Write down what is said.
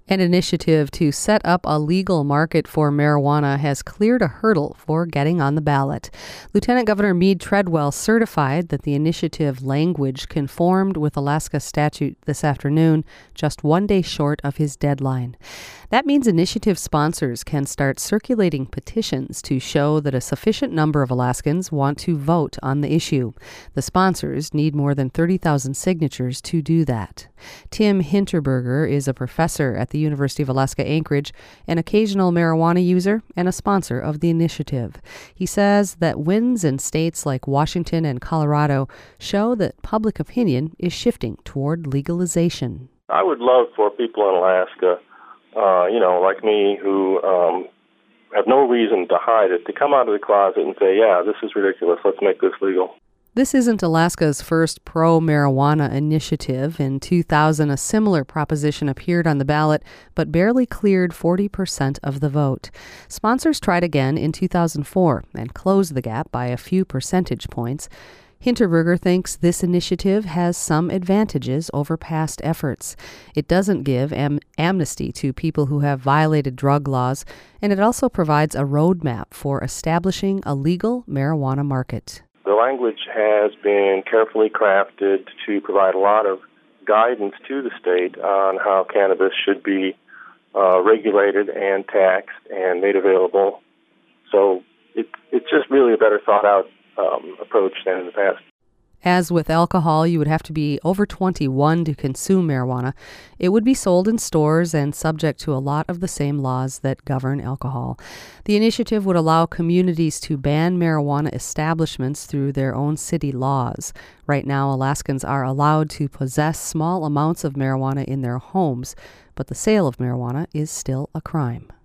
An initiative to set up a legal market for marijuana has cleared a hurdle for getting on the ballot. Lieutenant Governor Mead Treadwell certified that the initiative language conformed with Alaska statute this afternoon, just 1 day short of his deadline. That means initiative sponsors can start circulating petitions to show that a sufficient number of Alaskans want to vote on the issue. The sponsors need more than 30,000 signatures to do that. Tim Hinterberger is a professor at the University of Alaska Anchorage, an occasional marijuana user, and a sponsor of the initiative. He says that wins in states like Washington and Colorado show that public opinion is shifting toward legalization. I would love for people in Alaska, like me, who have no reason to hide it, to come out of the closet and say, yeah, this is ridiculous, let's make this legal. This isn't Alaska's first pro-marijuana initiative. In 2000, a similar proposition appeared on the ballot, but barely cleared 40% of the vote. Sponsors tried again in 2004 and closed the gap by a few percentage points. Hinterberger thinks this initiative has some advantages over past efforts. It doesn't give amnesty to people who have violated drug laws, and it also provides a roadmap for establishing a legal marijuana market. The language has been carefully crafted to provide a lot of guidance to the state on how cannabis should be regulated and taxed and made available. So it's just really a better thought out approach than in the past. As with alcohol, you would have to be over 21 to consume marijuana. It would be sold in stores and subject to a lot of the same laws that govern alcohol. The initiative would allow communities to ban marijuana establishments through their own city laws. Right now, Alaskans are allowed to possess small amounts of marijuana in their homes, but the sale of marijuana is still a crime.